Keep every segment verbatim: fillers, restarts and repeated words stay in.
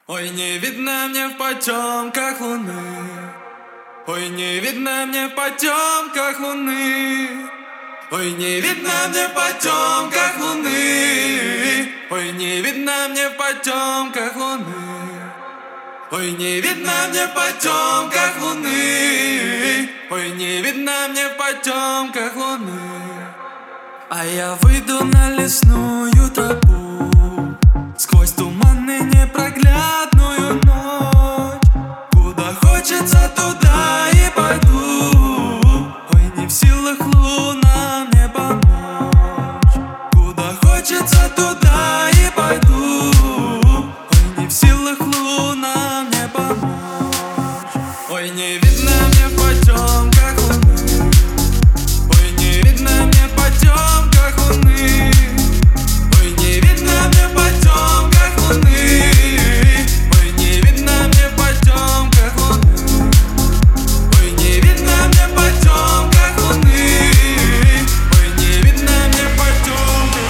Ой, не видно мне в потемках луны. Ой, не видно мне в потемках луны. Ой, не видно мне в потемках луны. Ой, не видно мне в потемках луны. Ой, не видно мне в потемках луны. Ой, не видно мне в потемках луны. А я выйду на лесную тропу сквозь туманную непроглядную ночь. Куда хочется, туда и пойду. Ой, не в силах луна мне помочь. Куда хочется, туда и пойду. Ой, не в силах луна мне помочь. Ой, не видно мне в потемках луны. Ой, не видно мне в потемках луны. Ой, не видно мне в потемках луны. Ой, не видно мне в потемках луны. Ой, не видно мне в потемках луны. Ой, не видно мне в потемках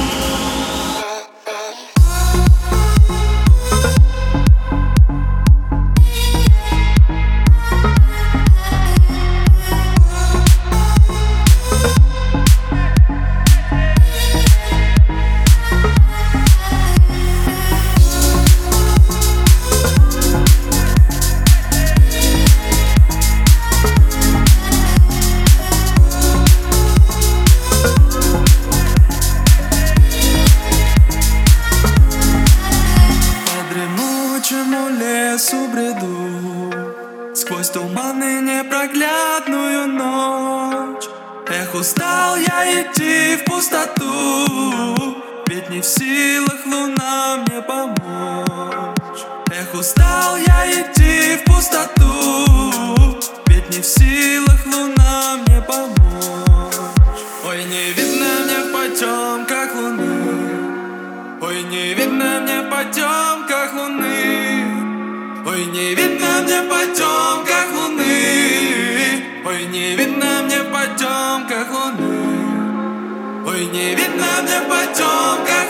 лесу бреду сквозь туманы непроглядную ночь. Эх, устал я идти в пустоту, ведь не в силах луна мне помочь. Эх, устал я идти в пустоту, ведь не в силах луна мне помочь. Ой, не видно мне в потемках луны. Ой, не видно мне в потемках луны. Ой, не видно мне в потемках луны. Ой, не видно мне в потемках луны. Ой, не видно мне в потемках